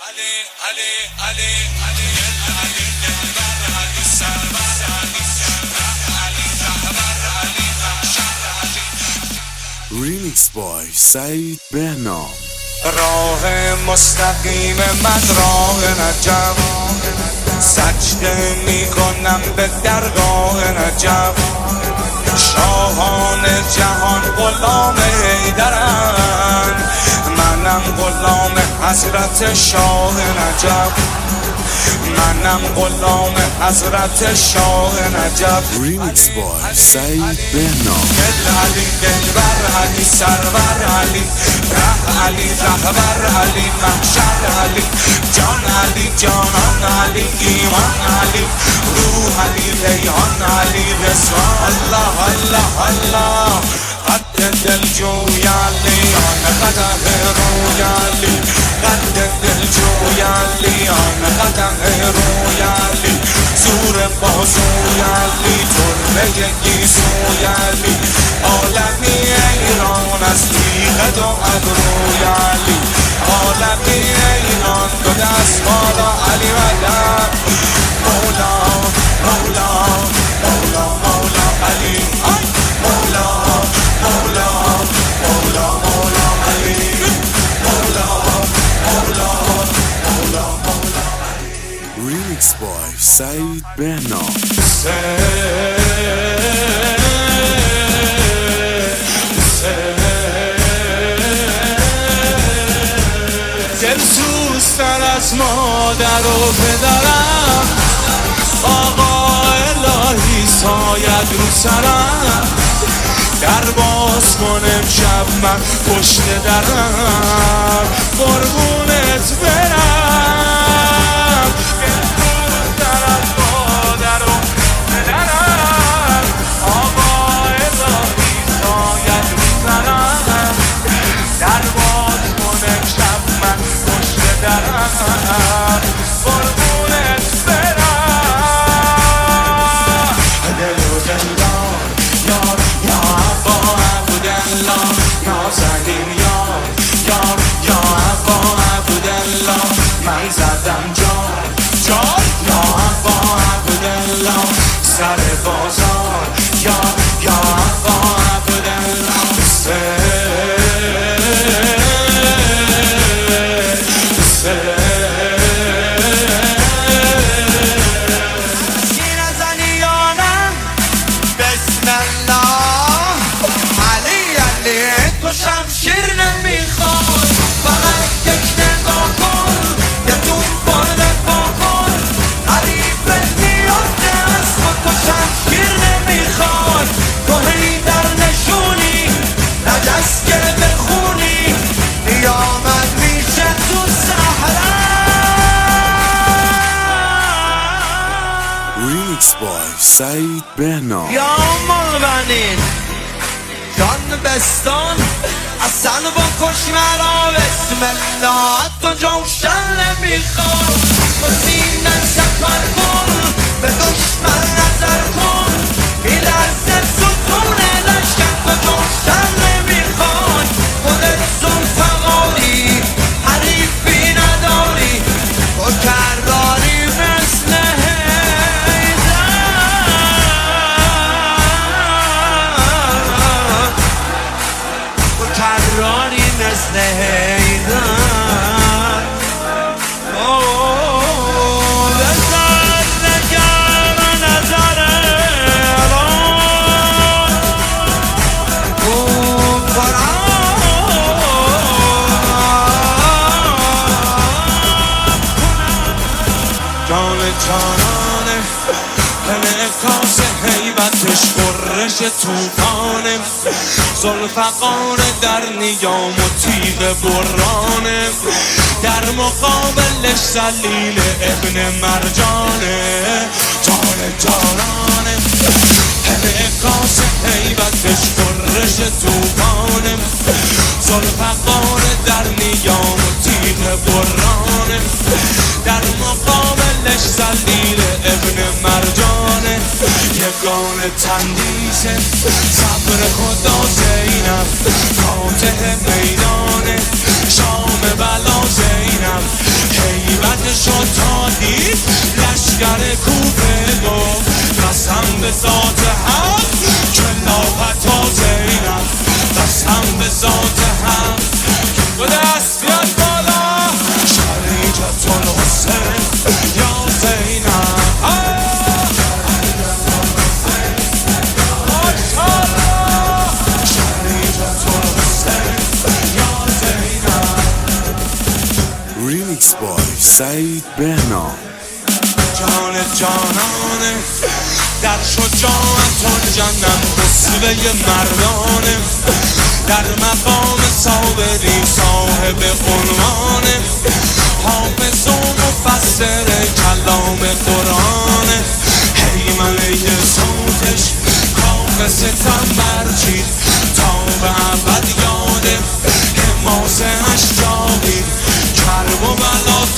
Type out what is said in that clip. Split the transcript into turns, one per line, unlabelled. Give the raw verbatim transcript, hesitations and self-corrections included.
علی علی علی علی علی دلبر علی سرور علی علی رهبر علی محشر علی.
ریمیکس بای سعید بهنام.
راه مستقیم من راه نجف، سجده میکنم به درگاه نجف. شاهان جهان غلام حیدرن، منم غلام حضرت شاه نجف. منم غلام حضرت شاه نجف.
ریمیکس بای سعید بهنام.
دل علی دلبر علی سرور علی ره علی رهبر علی محشر علی. جان علی جانان علی ایمان علی روح علی ریحان علی رضوان. الله الله الله قد دل جوی علی آن قدم روی علی. قد دل جوی علی آن قدم روی علی. زور بازوی علی تربه گیسوی علی. عالمی ایران از تیغ دو ابروی علی. عالمی ایران دو دست بالا علی مدد. مولا مولا مولا مولا علی. مولا مولا مولا مولا علی. مولا مولا مولا مولا علی.
ریمیکس بای سعید بهنام.
دلسوزتر از مادر و پدرم، آقا الهی ساید رو سرم. در باز کن امشب من پشت درم، قربونت برم. دلسوزتر از مادر و پدرم، آقا الهی ساید رو سرم. در باز کن امشب من پشت درم، قربونت برم. دل و دلدار یار یا عبا عبدالله نازنین یار یار یا عبا عبدالله. من زدم جار جار یا عبا عبدالله. سر بازار یار یا عبا عبدالله.
ریمیکس بای سعید بهنام.
یا مال بنین جان بستان اصل بکش مرا بسم الله. تو جوشن نمیخواد با سینه سفر کن، به دشمن نظر کن این لحظه ستون لشکر. تو جوشن نمیخواد خودت سلطقاری حریفی نداری. تو کراری مثل کراری مثل حیدر. اوه بزر نگر نظر الان اوه قرآن. جان جانانه انعکاس حیبتش قررش توفانه. زلفقار در نیام و تیغ برانه. در مقابلش زلیل ابن مرجانه. جان جانانه انعکاس حیبتش قررش توفانه. زلفقار در نیام و تیغ برانه. در مقابلش زلیل ابن مرجانه. یگانه تندیسه صبر خدا زینب. فاتح میدانه شام بلا زینب. شد تا دید لشگر کوفه گفت قسم به ذات حق که لاپتا زینب قسم به ذات حق و دست بیاد بالا شریجت الحسین یا زینب
Remix by سعید بهنام.
جان جانانه در شجاعت و جنم اسوه مردانه در مقام صابری صاحب عنوانه حافظ و مفسر کلام قرآنه حیمنه صوتش کاخ ستم برچید تا به ابد یاده حماسه اش جاوید کرب و بلا